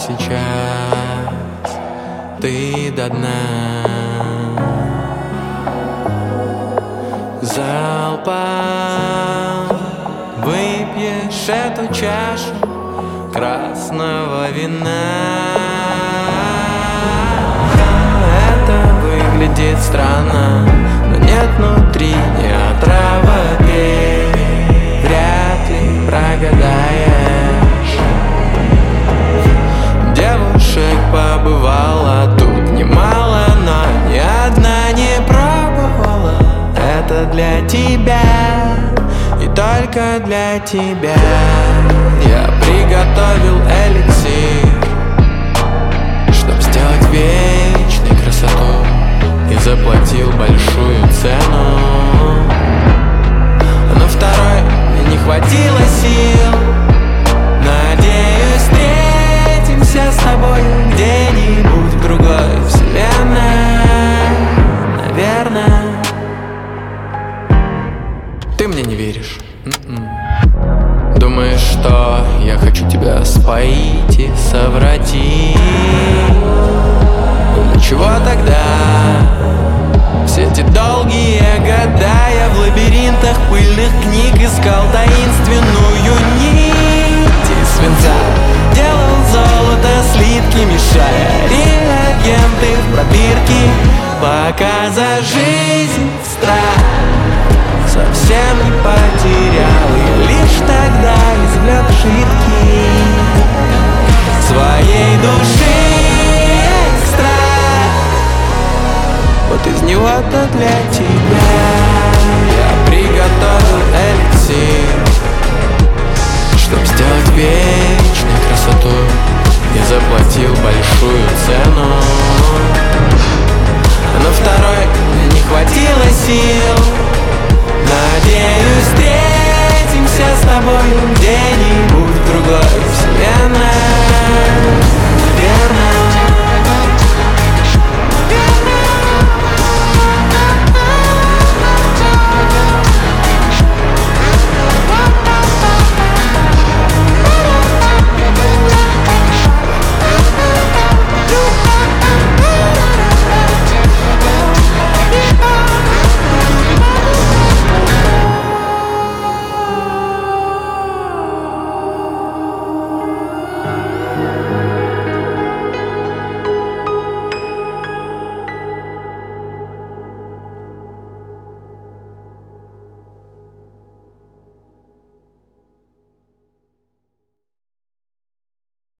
сейчас ты до дна. Залпом выпьешь эту чашу красного вина. Это выглядит странно, но нет внутри ни отрава пей. Вряд ли прогадаешь. Девушек побывало тут немало, но ни одна не пробовала. Это для тебя и только для тебя. Я приготовил эликсир, чтоб сделать вечной красоту, и заплатил большую цену. На второй мне не хватило сил. Надеюсь, встретимся с тобой где-нибудь в другой вселенной. Наверное. Ты мне не веришь. Думаешь, что я хочу тебя споить и совратить? Ну для чего тогда все эти долгие года я в лабиринтах пыльных книг искал таинственную нить из свинца? Делал золото слитки, мешая реагенты в пробирки, пока за жизнь в страх совсем не потерял. И лишь тогда извлек жидкий своей души экстракт. Вот из него-то для тебя я приготовил эликсир, чтоб сделать вечной красоту, и заплатил большую цену. На второй мне не хватило сил. Надеюсь, встретимся с тобой где-нибудь в другой вселенной.